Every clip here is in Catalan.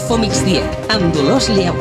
Infomigdia, amb Dolors Lleu.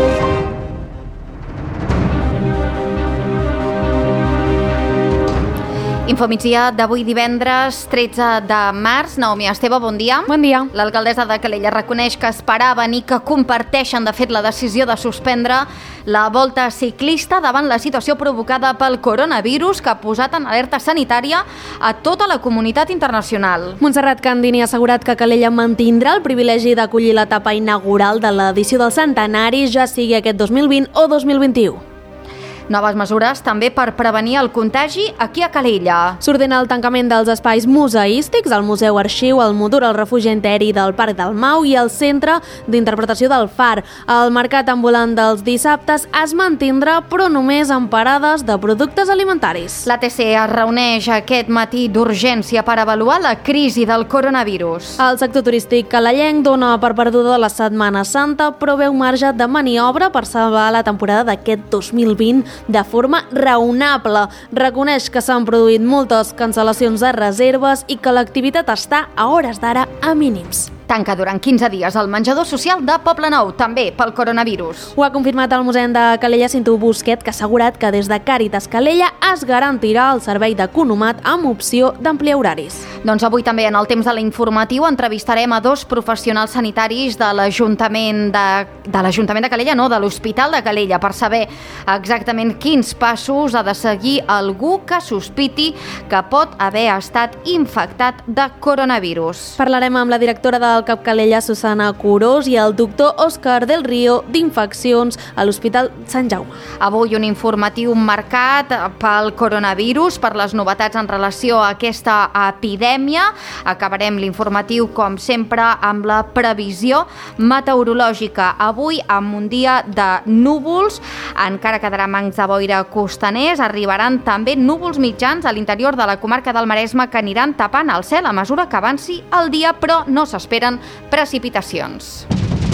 Infomigdia d'avui divendres 13 de març. Naomi Esteve, bon dia. Bon dia. L'alcaldessa de Calella reconeix que esperaven i que comparteixen, de fet, la decisió de suspendre la volta ciclista davant la situació provocada pel coronavirus que ha posat en alerta sanitària a tota la comunitat internacional. Montserrat Candini ha assegurat que Calella mantindrà el privilegi d'acollir l'etapa inaugural de l'edició del centenari, ja sigui aquest 2020 o 2021. Noves mesures també per prevenir el contagi aquí a Calella. S'ordena el tancament dels espais museístics, el Museu Arxiu, el Motor, el Refugi Enteri del Parc del Mau i el Centre d'Interpretació del Far. El mercat ambulant dels dissabtes es mantindrà, però només amb parades de productes alimentaris. L'ATC es reuneix aquest matí d'urgència per avaluar la crisi del coronavirus. El sector turístic calellenc dona per perduda la Setmana Santa, però veu marge de maniobra per salvar la temporada d'aquest 2020 de forma raonable. Reconeix que s'han produït moltes cancel·lacions de reserves i que l'activitat està a hores d'ara a mínims. Tanca durant 15 dies el menjador social de Poblenou, també pel coronavirus. Ho ha confirmat el mossèn de Calella, Cinto Busquet, que ha assegurat que des de Càritas Calella es garantirà el servei d'economat amb opció d'ampliar horaris. Doncs avui també en el temps de l'informatiu entrevistarem a dos professionals sanitaris de l'Ajuntament de Calella, no, de l'Hospital de Calella, per saber exactament quins passos ha de seguir algú que sospiti que pot haver estat infectat de coronavirus. Parlarem amb la directora del CAP Calella, Susana Curós, i el doctor Òscar del Río, d'infeccions a l'Hospital Sant Jaume. Avui un informatiu marcat pel coronavirus, per les novetats en relació a aquesta epidèmia. Acabarem l'informatiu, com sempre, amb la previsió meteorològica. Avui, amb un dia de núvols, encara quedarà mancs de boira costaners, arribaran també núvols mitjans a l'interior de la comarca del Maresme que aniran tapant el cel a mesura que avanci el dia, però no s'esperen precipitacions.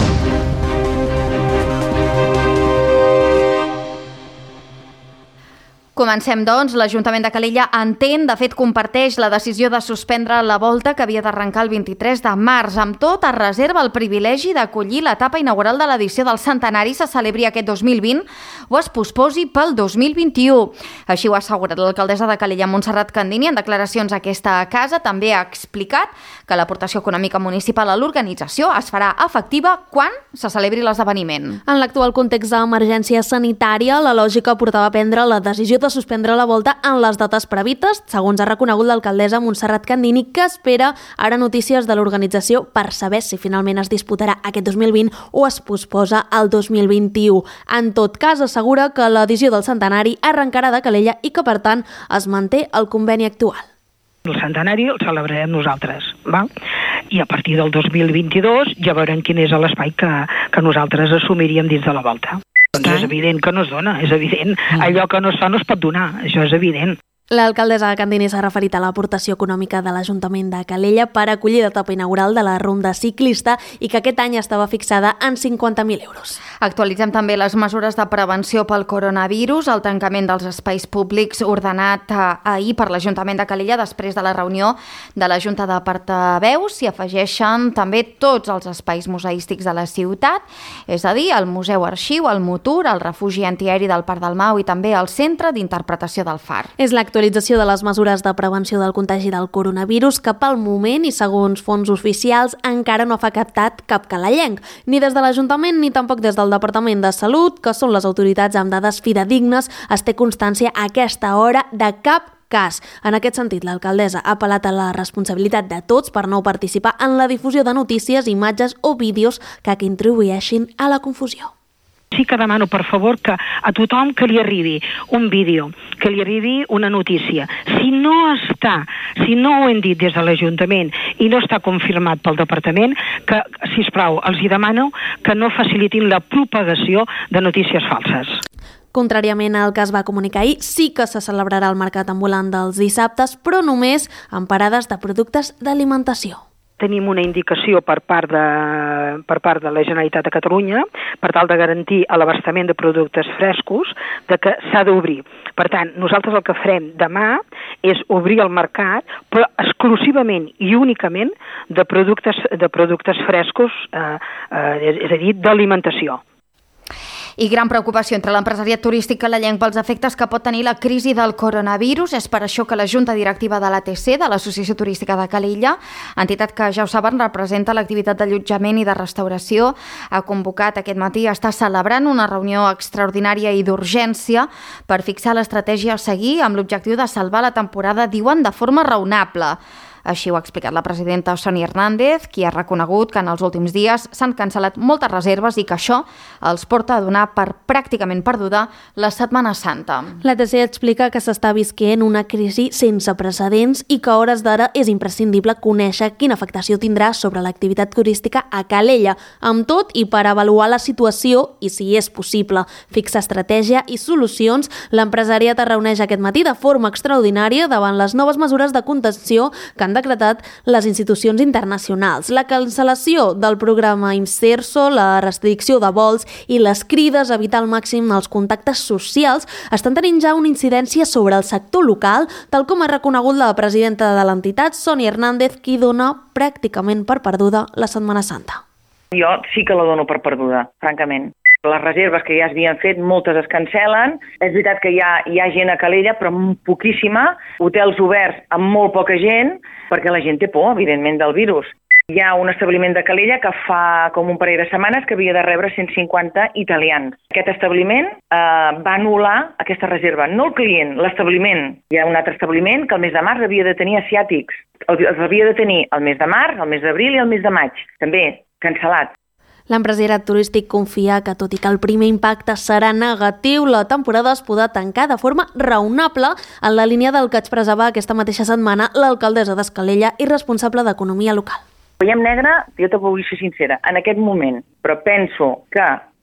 Comencem, doncs. L'Ajuntament de Calella entén, de fet comparteix la decisió de suspendre la volta que havia d'arrencar el 23 de març. Amb tot, es reserva el privilegi d'acollir l'etapa inaugural de l'edició del centenari, se celebri aquest 2020 o es posposi pel 2021. Així ho ha assegurat l'alcaldessa de Calella, Montserrat Candini, en declaracions a aquesta casa. També ha explicat que l'aportació econòmica municipal a l'organització es farà efectiva quan se celebri l'esdeveniment. En l'actual context d'emergència sanitària, la lògica portava a prendre la decisió de suspendre la volta en les dates previstes, segons ha reconegut l'alcaldessa Montserrat Candini, que espera ara notícies de l'organització per saber si finalment es disputarà aquest 2020 o es posposa al 2021. En tot cas, assegura que l'edició del centenari arrencarà de Calella i que, per tant, es manté el conveni actual. El centenari el celebrarem nosaltres, va? I a partir del 2022 ja veurem quin és l'espai que nosaltres assumiríem dins de la volta. Doncs és evident que no es dona, és evident. Allò que no es fa no es pot donar, això és evident. L'alcaldessa Candini s'ha referit a l'aportació econòmica de l'Ajuntament de Calella per acollir l'etapa inaugural de la ronda ciclista i que aquest any estava fixada en 50.000 euros. Actualitzem també les mesures de prevenció pel coronavirus, el tancament dels espais públics ordenat ahir per l'Ajuntament de Calella després de la reunió de la Junta de Portaveus. S'hi afegeixen també tots els espais museístics de la ciutat, és a dir, el Museu Arxiu, el Motor, el Refugi Antiaeri del Parc del Mau i també el Centre d'Interpretació del Far. És l'actualització de les mesures de prevenció del contagi del coronavirus que pel moment i segons fonts oficials encara no ha afectat cap calellenc, ni des de l'Ajuntament ni tampoc des del Departament de Salut, que són les autoritats amb dades fidedignes, es té constància a aquesta hora de cap cas. En aquest sentit, l'alcaldessa ha apel·lat a la responsabilitat de tots per no participar en la difusió de notícies, imatges o vídeos que contribueixin a la confusió. Sí que demano, per favor, que a tothom que li arribi un vídeo, que li arribi una notícia. Si no ho hem dit des de l'Ajuntament i no està confirmat pel Departament, que, sisplau, els hi demano que no facilitin la propagació de notícies falses. Contràriament al que es va comunicar ahir, sí que se celebrarà el mercat ambulant dels dissabtes, però només amb parades de productes d'alimentació. tenim una indicació per part de la Generalitat de Catalunya per tal de garantir l'abastament de productes frescos de que s'ha d'obrir. Per tant, nosaltres el que farem demà és obrir el mercat, però exclusivament i únicament de productes frescos, és a dir, d'alimentació. I gran preocupació entre l'empresariat turístic calalenc pels efectes que pot tenir la crisi del coronavirus. És per això que la Junta Directiva de l'ATC, de l'Associació Turística de Calella, entitat que, ja ho saben, representa l'activitat d'allotjament i de restauració, ha convocat aquest matí, està celebrant una reunió extraordinària i d'urgència per fixar l'estratègia a seguir amb l'objectiu de salvar la temporada, diuen, de forma raonable. Així ho ha explicat la presidenta Sònia Hernández, qui ha reconegut que en els últims dies s'han cancel·lat moltes reserves i que això els porta a donar per pràcticament perduda la Setmana Santa. L'ATC explica que s'està visquent una crisi sense precedents i que a hores d'ara és imprescindible conèixer quina afectació tindrà sobre l'activitat turística a Calella. Amb tot, i per avaluar la situació i, si és possible, fixar estratègia i solucions, l'empresariat es reuneix aquest matí de forma extraordinària davant les noves mesures de contenció que han decretat les institucions internacionals. La cancel·lació del programa Imserso, la restricció de vols i les crides a evitar al màxim els contactes socials estan tenint ja una incidència sobre el sector local, tal com ha reconegut la presidenta de l'entitat, Sònia Hernández, qui dona pràcticament per perduda la Setmana Santa. Jo sí que la dono per perduda, francament. Les reserves que ja es havien fet, moltes es cancel·len. És veritat que hi ha gent a Calella, però poquíssima. Hotels oberts amb molt poca gent, perquè la gent té por, evidentment, del virus. Hi ha un establiment de Calella que fa com un parell de setmanes que havia de rebre 150 italians. Aquest establiment va anul·lar aquesta reserva, no el client, l'establiment. Hi ha un altre establiment que el mes de març havia de tenir asiàtics. Els havia de tenir el mes de març, el mes d'abril i el mes de maig. També cancel·lat. L'empresariat turístic confia que, tot i que el primer impacte serà negatiu, la temporada es podrà tancar de forma raonable, en la línia del que expressava aquesta mateixa setmana l'alcaldessa d'Escalella i responsable d'Economia Local. Veiem negre, jo te vull ser sincera, en aquest moment, però penso que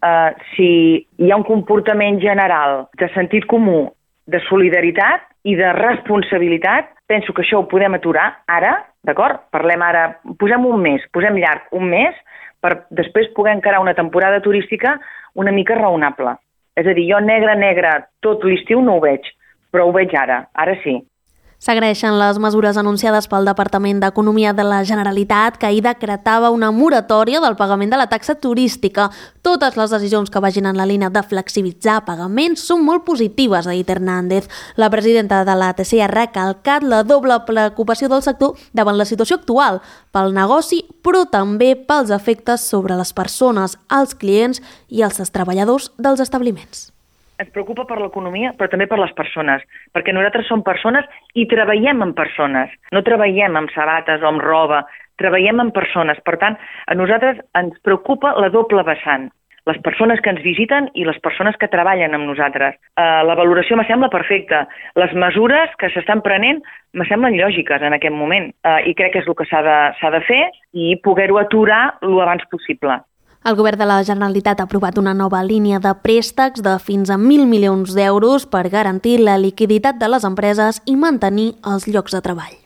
si hi ha un comportament general de sentit comú, de solidaritat i de responsabilitat, penso que això ho podem aturar ara, d'acord? Parlem ara, posem un mes, posem llarg un mes, per després poder encarar una temporada turística una mica raonable. És a dir, jo negre tot l'estiu no ho veig, però ho veig ara sí. S'agraeixen les mesures anunciades pel Departament d'Economia de la Generalitat, que ahir decretava una moratòria del pagament de la taxa turística. Totes les decisions que vagin en la línia de flexibilitzar pagaments són molt positives, ha dit Hernández. La presidenta de l'ATC ha recalcat la doble preocupació del sector davant la situació actual, pel negoci, però també pels efectes sobre les persones, els clients i els treballadors dels establiments. Ens preocupa per l'economia, però també per les persones, perquè nosaltres som persones i treballem amb persones. No treballem amb sabates o amb roba, treballem amb persones. Per tant, a nosaltres ens preocupa la doble vessant. Les persones que ens visiten i les persones que treballen amb nosaltres. La valoració me sembla perfecta. Les mesures que s'estan prenent me semblen lògiques en aquest moment i crec que és el que s'ha de fer i poder-ho aturar el abans possible. El govern de la Generalitat ha aprovat una nova línia de préstecs de fins a 1.000 milions d'euros per garantir la liquiditat de les empreses i mantenir els llocs de treball.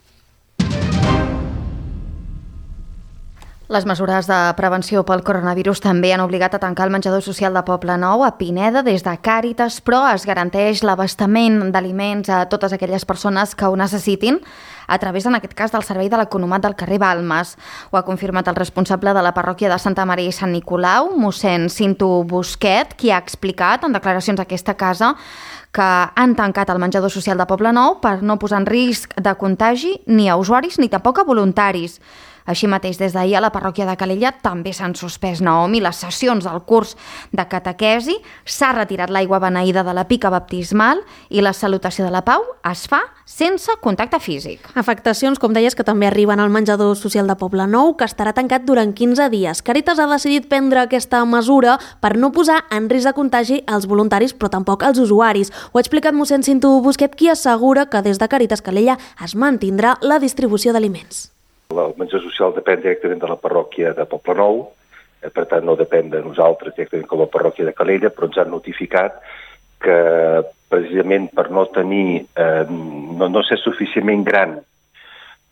Les mesures de prevenció pel coronavirus també han obligat a tancar el menjador social de Poblenou a Pineda des de Càritas, però es garanteix l'abastament d'aliments a totes aquelles persones que ho necessitin a través, en aquest cas, del Servei de l'Economat del carrer Balmes. Ho ha confirmat el responsable de la parròquia de Santa Maria i Sant Nicolau, mossèn Cinto Busquet, qui ha explicat en declaracions a aquesta casa que han tancat el menjador social de Poblenou per no posar en risc de contagi ni a usuaris ni tampoc a voluntaris. Així mateix, des d'ahir a la parròquia de Calella també s'han suspès, Naomi, les sessions del curs de catequesi, s'ha retirat l'aigua beneïda de la pica baptismal i la salutació de la pau es fa sense contacte físic. Afectacions, com deies, que també arriben al menjador social de Poblenou, que estarà tancat durant 15 dies. Càritas ha decidit prendre aquesta mesura per no posar en risc de contagi als voluntaris, però tampoc als usuaris. Ho ha explicat mossèn Cinto Busquet, qui assegura que des de Càritas Calella es mantindrà la distribució d'aliments. El menjador social depèn directament de la parròquia de Poblenou, per tant no depèn de nosaltres directament com a parròquia de Calella, però ens han notificat que precisament per no tenir, no ser suficientment gran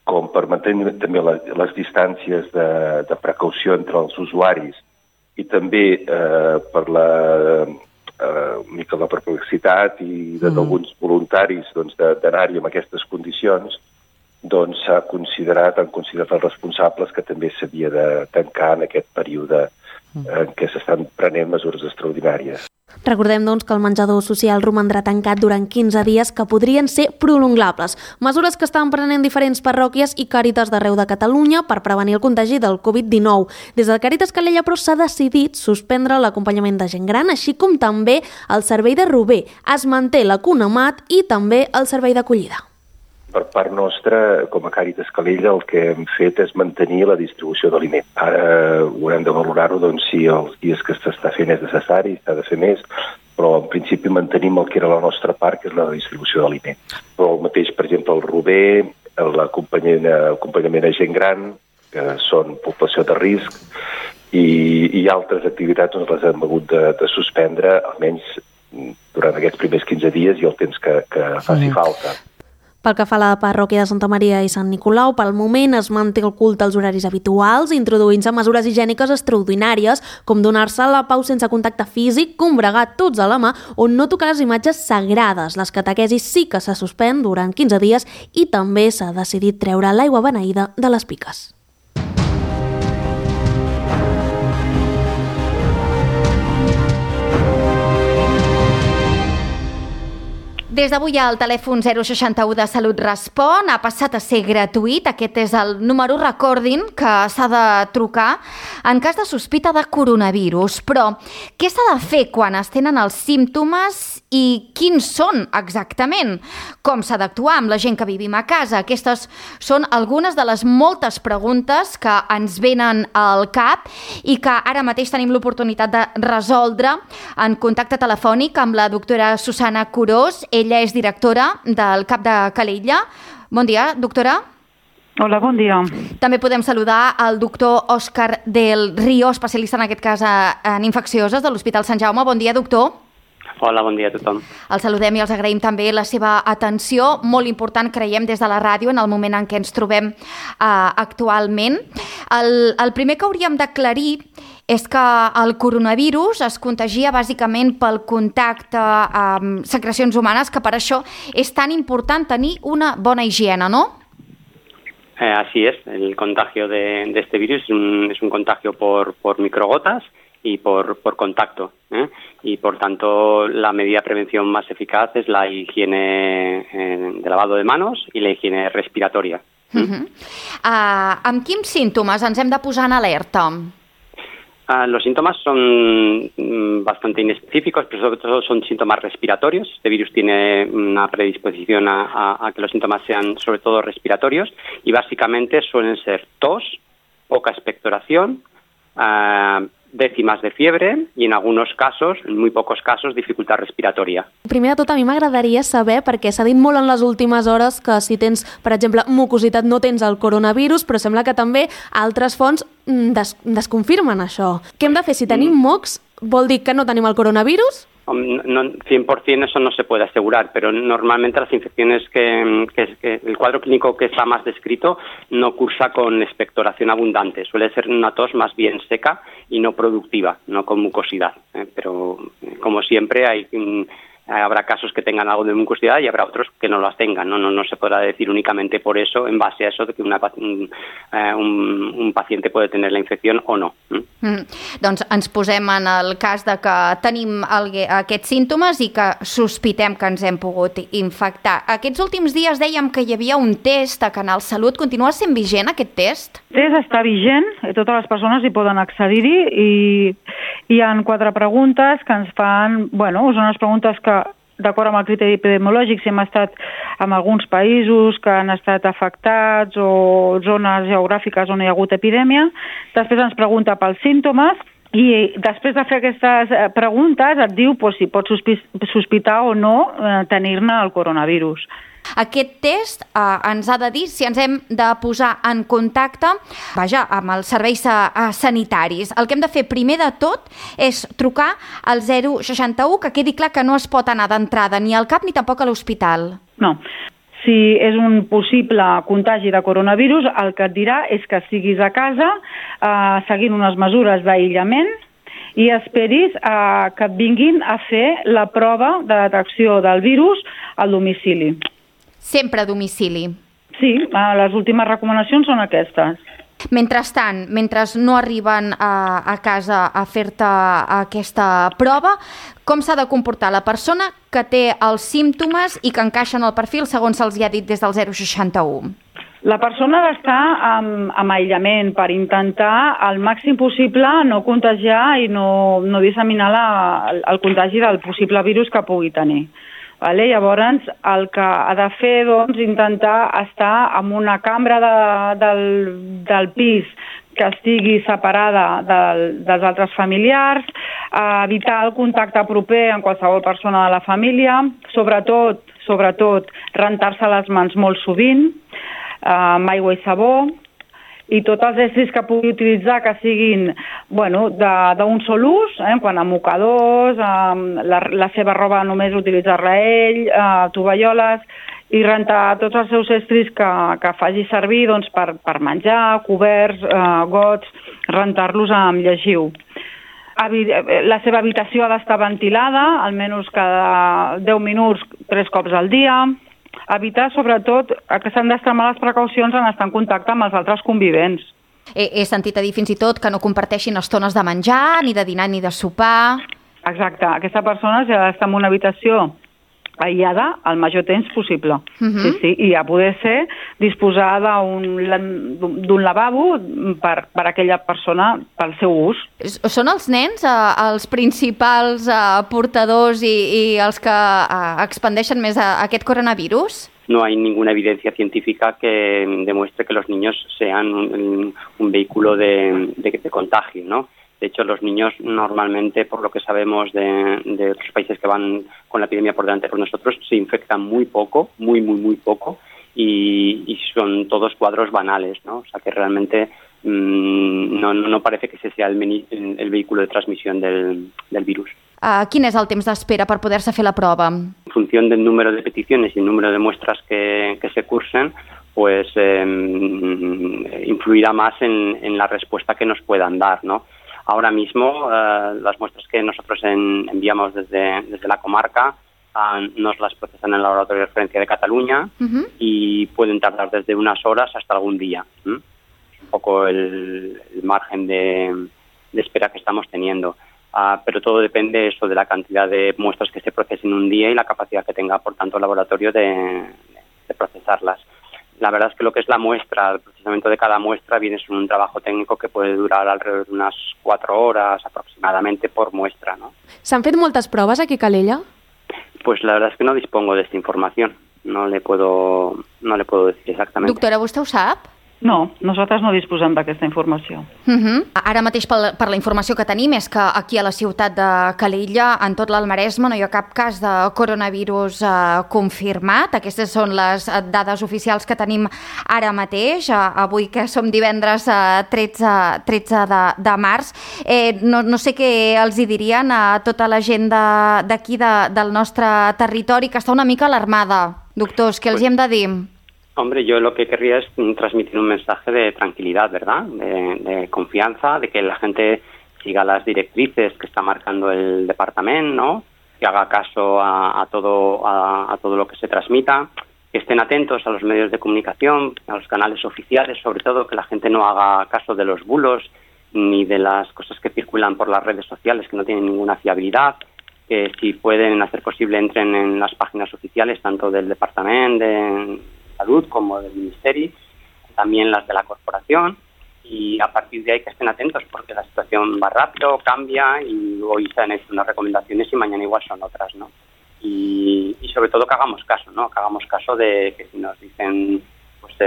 com per mantenir també les distàncies de precaució entre els usuaris i també per la perplexitat i d'alguns voluntaris d'anar-hi en aquestes condicions, doncs han considerat els responsables que també s'havia de tancar en aquest període en què s'estan prenent mesures extraordinàries. Recordem, doncs, que el menjador social romandrà tancat durant 15 dies que podrien ser prolongables. Mesures que estan prenent diferents parròquies i Càritas d'arreu de Catalunya per prevenir el contagi del Covid-19. Des de Càritas Calella, però, s'ha decidit suspendre l'acompanyament de gent gran, així com també el servei de rober. Es manté la CUNAMAT i també el servei d'acollida. Per part nostra, com a Càritas Calella, el que hem fet és mantenir la distribució d'aliment. Ara haurem de valorar-ho si els dies que s'està fent és necessari, s'ha de fer més, però en principi mantenim el que era la nostra part, que és la distribució d'aliment. Però el mateix, per exemple, el rober, l'acompanyament a gent gran, que són població de risc, i altres activitats les hem hagut de suspendre, almenys durant aquests primers 15 dies i el temps que faci falta. Pel que fa a la parròquia de Santa Maria i Sant Nicolau, pel moment es manté el culte als horaris habituals, introduint-se mesures higièniques extraordinàries, com donar-se la pau sense contacte físic, combregar tots a la mà o no tocar les imatges sagrades. Les catequesis sí que se suspèn durant 15 dies i també s'ha decidit treure l'aigua beneïda de les piques. Des d'avui el telèfon 061 de Salut Respon ha passat a ser gratuït. Aquest és el número, recordin, que s'ha de trucar en cas de sospita de coronavirus. Però què s'ha de fer quan es tenen els símptomes i quins són exactament? Com s'ha d'actuar amb la gent que vivim a casa? Aquestes són algunes de les moltes preguntes que ens venen al cap i que ara mateix tenim l'oportunitat de resoldre en contacte telefònic amb la doctora Susana Curós. Ella és directora del CAP de Calella. Bon dia, doctora. Hola, bon dia. També podem saludar el doctor Òscar del Río, especialista en aquest cas en infeccioses de l'Hospital Sant Jaume. Bon dia, doctor. Hola, bon dia a tothom. Els saludem i els agraïm també la seva atenció, molt important, creiem, des de la ràdio, en el moment en què ens trobem actualment. El primer que hauríem d'aclarir és que el coronavirus es contagia bàsicament pel contacte amb secrecions humanes, que per això és tan important tenir una bona higiene, ¿no? Así es, el contagio de este virus es un contagio por microgotas y por contacto, y por tanto la medida de prevención más eficaz es la higiene de lavado de manos y la higiene respiratoria. Amb quins símptomes ens hem de posar en alerta? Los síntomas son bastante inespecíficos, pero sobre todo son síntomas respiratorios. Este virus tiene una predisposición a que los síntomas sean sobre todo respiratorios y básicamente suelen ser tos, poca expectoración, décimas de fiebre i en alguns casos, en muy pocos casos, dificultat respiratòria. Primer de tot, a mi m'agradaria saber, perquè s'ha dit molt en les últimes hores que si tens, per exemple, mucositat no tens el coronavirus, però sembla que també altres fonts desconfirmen això. Què hem de fer? Si tenim mocs, vol dir que no tenim el coronavirus? No, 100% eso no se puede asegurar, pero normalmente las infecciones que el cuadro clínico que está más descrito no cursa con expectoración abundante, suele ser una tos más bien seca y no productiva, no con mucosidad, pero como siempre habrá casos que tengan algo de mucosidad y habrá otros que no las tengan. No se podrá decir únicamente por eso, en base a eso, de que un paciente puede tener la infección o no. Doncs ens posem en el cas de que tenim aquests símptomes i que sospitem que ens hem pogut infectar. Aquests últims dies dèiem que hi havia un test a Canal Salut. Continua sent vigent aquest test? El test està vigent, totes les persones hi poden accedir-hi i hi ha 4 preguntes que ens fan, són unes preguntes que d'acord amb el criteri epidemiològic, si hem estat en alguns països que han estat afectats o zones geogràfiques on hi ha hagut epidèmia. Després ens pregunta pels símptomes i després de fer aquestes preguntes et diu si pots sospitar o no tenir-ne el coronavirus. Aquest test ens ha de dir si ens hem de posar en contacte amb els serveis sanitaris. El que hem de fer primer de tot és trucar al 061, que quedi clar que no es pot anar d'entrada ni al CAP ni tampoc a l'hospital. No. si és un possible contagi de coronavirus, el que et dirà és que siguis a casa seguint unes mesures d'aïllament i esperis que et vinguin a fer la prova de detecció del virus al domicili. Sempre a domicili. Sí, les últimes recomanacions són aquestes. Mentrestant, mentre no arriben a casa a fer-te aquesta prova, com s'ha de comportar la persona que té els símptomes i que encaixa en el perfil segons se'ls ha dit des del 061? La persona ha d'estar en aïllament per intentar al màxim possible no contagiar i no disseminar el contagi del possible virus que pugui tenir. Vale? Llavors, el que ha de fer, doncs, intentar estar en una cambra del pis que estigui separada dels altres familiars, evitar el contacte proper amb qualsevol persona de la família, sobretot rentar-se les mans molt sovint, amb aigua i sabó, i tots els estris que pugui utilitzar que siguin d'un sol ús, quan a mocadors, la seva roba només utilitzar-la ell, tovalloles, i rentar tots els seus estris que faci servir per menjar, coberts, gots, rentar-los amb llegiu. La seva habitació ha d'estar ventilada, almenys cada 10 minuts, 3 cops al dia. Evitar, sobretot, que s'han d'extremar les precaucions en estar en contacte amb els altres convivents. He sentit a dir fins i tot que no comparteixin estones de menjar, ni de dinar, ni de sopar. Exacte. Aquesta persona ja ha d'estar en una habitació aïllada el major temps possible. Sí, i a poder ser disposar d'un lavabo per aquella persona pel seu ús. Són els nens els principals portadors i els que expandeixen més aquest coronavirus? No hay ninguna evidencia científica que demuestre que los niños sean un vehículo de contagio, ¿no? De hecho, los niños normalmente, por lo que sabemos de otros países que van con la epidemia por delante por nosotros, se infectan muy poco, muy poco, y son todos cuadros banales, ¿no? O sea que realmente no parece que ese sea el vehículo de transmisión del virus. Quin és el temps d'espera per poder-se fer la prova? En función del número de peticiones y el número de muestras que se cursen, pues influirá más en la respuesta que nos puedan dar, ¿no? Ahora mismo las muestras que nosotros enviamos desde la comarca nos las procesan en el Laboratorio de Referencia de Cataluña y pueden tardar desde unas horas hasta algún día. Es un poco el margen de espera que estamos teniendo. Pero todo depende de la cantidad de muestras que se procesen un día y la capacidad que tenga, por tanto, el laboratorio de procesarlas. La verdad es que lo que es la muestra, el procesamiento de cada muestra viene siendo un trabajo técnico que puede durar alrededor de unas 4 horas aproximadamente por muestra, ¿no? ¿S'han fet moltes proves aquí a Calella? Pues la verdad es que no dispongo de esta información. No le puedo decir exactamente. Doctora, vostè ho sap? No, nosaltres no disposem d'aquesta informació. Ara mateix, per la informació que tenim, és que aquí a la ciutat de Calella, en tot l'Alt Maresme, no hi ha cap cas de coronavirus confirmat. Aquestes són les dades oficials que tenim ara mateix, avui que som divendres 13 de març. No sé què els hi dirien a tota la gent d'aquí, del nostre territori, que està una mica alarmada. Doctors, què els hi hem de dir? Hombre, yo lo que querría es transmitir un mensaje de tranquilidad, ¿verdad? De confianza, de que la gente siga las directrices que está marcando el departamento, ¿no? Que haga caso a todo lo que se transmita, que estén atentos a los medios de comunicación, a los canales oficiales, sobre todo, que la gente no haga caso de los bulos ni de las cosas que circulan por las redes sociales que no tienen ninguna fiabilidad, que si pueden hacer posible entren en las páginas oficiales, tanto del departamento de Salud como del Ministerio, también las de la corporación, y a partir de ahí que estén atentos porque la situación va rápido, cambia y hoy se han hecho unas recomendaciones y mañana igual son otras, ¿no? Y sobre todo que hagamos caso, ¿no? Que hagamos caso de que si nos dicen pues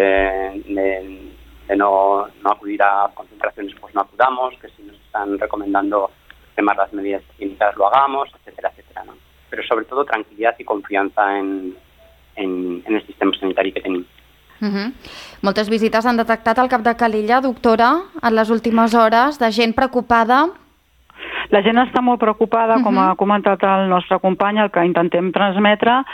de no acudir a concentraciones, pues no acudamos, que si nos están recomendando extremar las medidas higiénicas lo hagamos, etcétera, etcétera, ¿no? Pero sobre todo tranquilidad y confianza en el sistema sanitari que tenim. Moltes visites han detectat al cap de Calella, doctora, en les últimes hores, de gent preocupada. La gent està molt preocupada, com ha comentat el nostre company, el que intentem transmetre,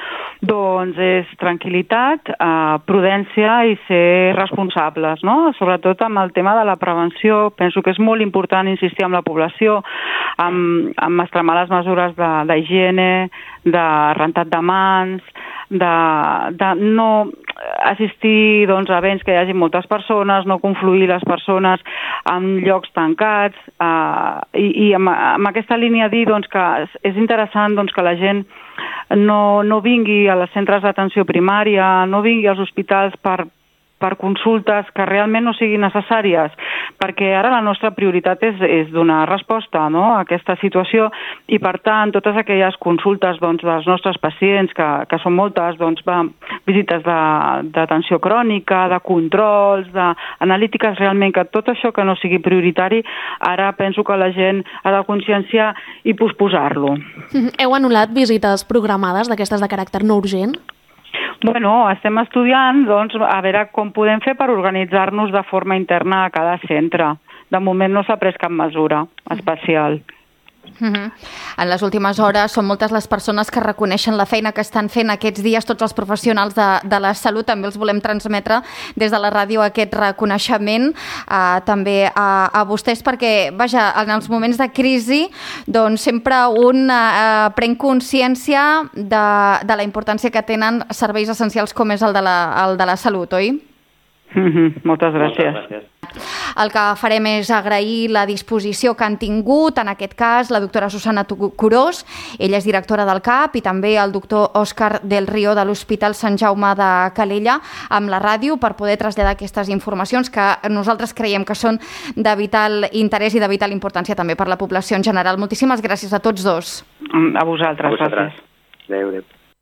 doncs és tranquil·litat, prudència i ser responsables, no? Sobretot amb el tema de la prevenció. Penso que és molt important insistir amb la població, amb extremar les mesures d'higiene, de rentat de mans, de no assistir doncs, a events que hi hagi moltes persones, no confluir les persones en llocs tancats, i amb aquesta línia dir doncs, que és interessant doncs, que la gent no vingui als centres d'atenció primària, no vingui als hospitals per consultes que realment no siguin necessàries, perquè ara la nostra prioritat és donar resposta, no?, a aquesta situació, i per tant totes aquelles consultes doncs, dels nostres pacients, que són moltes, doncs, visites d'atenció crònica, de controls, d'analítiques, realment que tot això que no sigui prioritari, ara penso que la gent ha de conscienciar i posposar-lo. Heu anul·lat visites programades d'aquestes de caràcter no urgent? Bueno, estem estudiant doncs, a veure com podem fer per organitzar-nos de forma interna a cada centre. De moment no s'ha pres cap mesura especial. En les últimes hores són moltes les persones que reconeixen la feina que estan fent aquests dies tots els professionals de la salut. També els volem transmetre des de la ràdio aquest reconeixement també a vostès, perquè vaja, en els moments de crisi doncs sempre un pren consciència de la importància que tenen serveis essencials com és el de la salut, oi? Moltes gràcies. El que farem és agrair la disposició que han tingut, en aquest cas, la doctora Susana Curós, ella és directora del CAP, i també el doctor Òscar del Río de l'Hospital Sant Jaume de Calella, amb la ràdio, per poder traslladar aquestes informacions que nosaltres creiem que són de vital interès i de vital importància també per la població en general. Moltíssimes gràcies a tots dos. A vosaltres. Gràcies. Adéu.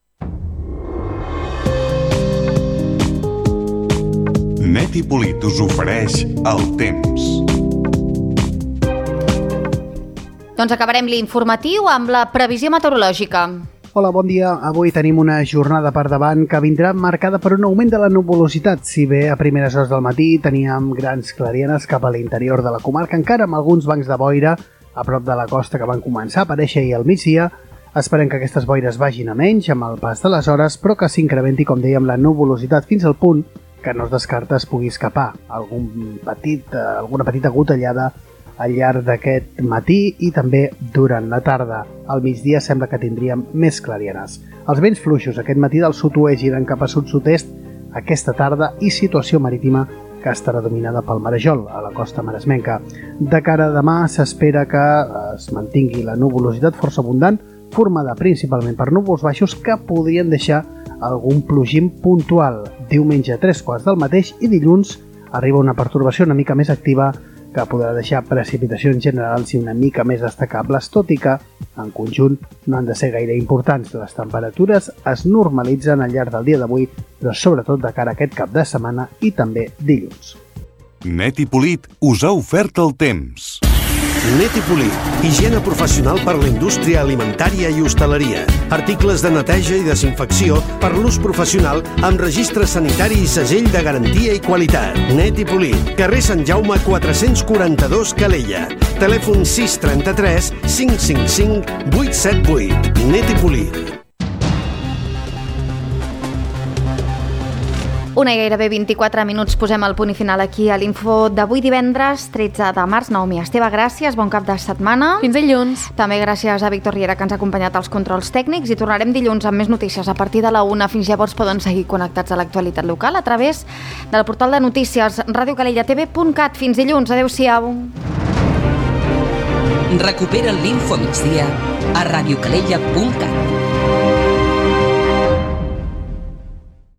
Net i Polit us ofereix el temps. Doncs acabarem l'informatiu amb la previsió meteorològica. Hola, bon dia. Avui tenim una jornada per davant que vindrà marcada per un augment de la nuvolositat. Si bé a primeres hores del matí teníem grans clarianes cap a l'interior de la comarca, encara amb alguns bancs de boira a prop de la costa que van començar a aparèixer ahir al migdia, esperem que aquestes boires vagin a menys amb el pas de les hores, però que s'incrementi, com dèiem, la nuvolositat fins al punt que no es descarta es pugui escapar alguna petita gotellada al llarg d'aquest matí i també durant la tarda. Al migdia sembla que tindríem més clarianes. Els vents fluixos aquest matí del sud-oest giren cap a sud-sud-est aquesta tarda i situació marítima que estarà dominada pel marejol a la costa maresmenca. De cara a demà s'espera que es mantingui la nuvolositat força abundant, formada principalment per núvols baixos que podrien deixar algun plogim puntual. Diumenge a 3:15 del mateix i dilluns arriba una pertorbació una mica més activa que podrà deixar precipitacions generals i una mica més destacables, tot i que, en conjunt, no han de ser gaire importants. Les temperatures es normalitzen al llarg del dia d'avui, però sobretot de cara a aquest cap de setmana i també dilluns. Net i Polit us ha ofert el temps. Net i Polit, higiene professional per la indústria alimentària i hostaleria. Articles de neteja i desinfecció per l'ús professional amb registre sanitari i segell de garantia i qualitat. Net i Polit, carrer Sant Jaume 442 Calella. Telèfon 633 555 878. Net i Polit. Una i gairebé 24 minuts posem el punt i final aquí a l'info d'avui divendres 13 de març. Naomi Esteve, gràcies, bon cap de setmana. Fins dilluns. També gràcies a Víctor Riera, que ens ha acompanyat als controls tècnics, i tornarem dilluns amb més notícies a partir de la 1. Fins llavors poden seguir connectats a l'actualitat local a través del portal de notícies radiocalellatv.cat. Fins dilluns, adeu-siau. Recupera l'Info Migdia a radiocalella.cat.